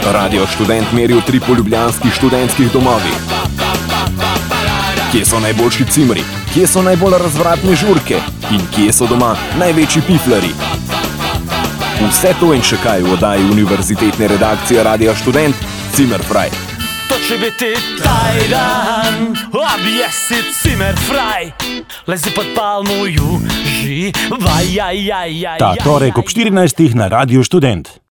Radio Študent meri utrip v ljubljanskih študentskih domovih. Kje so najboljši cimri, kje so najbolj razvratne žurke in kje so doma največji piflari. Vse to in še kaj v oddaji univerzitetne redakcije Radia Študent Zimmerfrei. To će biti taj dan, objesit Zimmerfrei. Lezi pod palmu, uživaj. Ta torek ob 14. na Radiu Študent.